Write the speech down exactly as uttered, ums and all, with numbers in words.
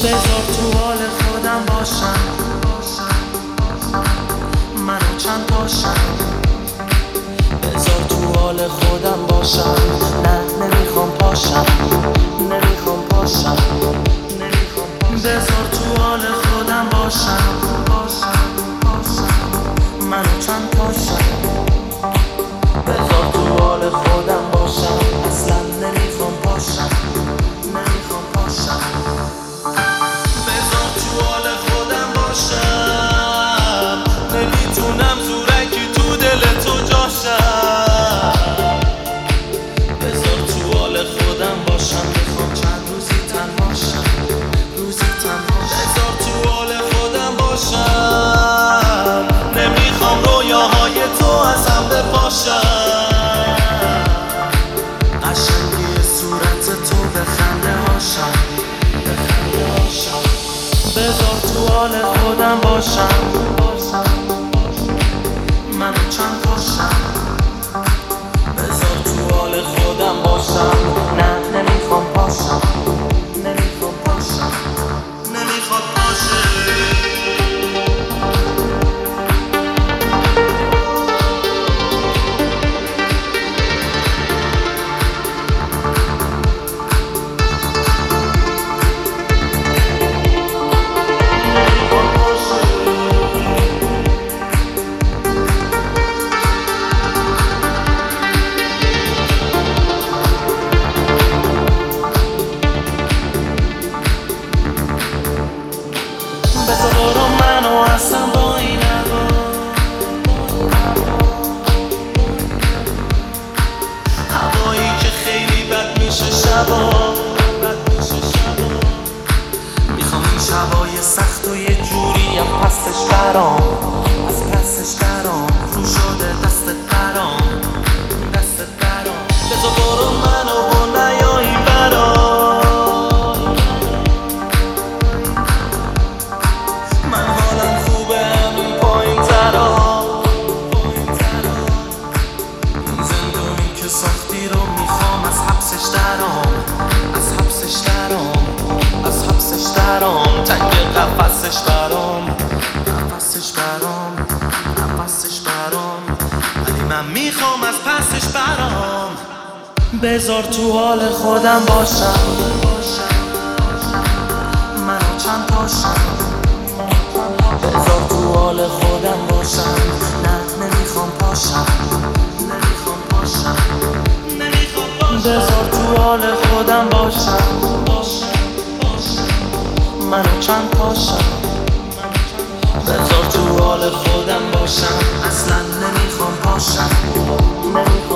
بذار تو حال خودم باشم، منو چند پاشم. بذار تو حال خودم باشم، نه نمیخوام پاشم، نمیخوام پاشم. بذار تو حال خودم باشم، منو چند پاشم. بذار تو حال خودم باشم، اصلا نمیخوام پاشم، نمیخوام پاشم. بذار تو حال خودم باشم، نمیتونم زورکی تو دل تو جاشم. بذار تو حال خودم باشم، میخوام چند روزی تنهاشم، روزی تنهاشم. بذار تو حال خودم باشم، نمیخوام رویاهای تو از هم بپاشم. قشنگی صورت تو به خنده هاشم، به خنده هاشم. بذار تو حال خودم باشم، منو چند پاشم. بذار تو حال خودم باشم، نه نمیخوام پاشم، نمیخوام پاشم، نمیخواد پاشه. بذار برو منو هستم با این هوا، هوایی که خیلی بد میشه شبا، میخوام این شبای سخت و یه جوری هم پستش برام، از پستش برام رو شده دستت برام، دستت برام. بذار برو منو و نیایی برام، ساختی رو میخوام از حبسش درام، از حبسش درام، از حبسش درام. تنگ قفسش برام، قفسش برام، قفسش برام. ولی من میخوام از پسش برام. بذار تو حال خودم باشم، منو چند پاشم. بذار تو حال خودم باشم، نه نمیخوام پاشم، نمیخوام پاشم. بذار تو حال خودم باشم، منو چند پاشم. بذار تو حال خودم باشم، اصلا نمیخوام پاشم، نمیخوام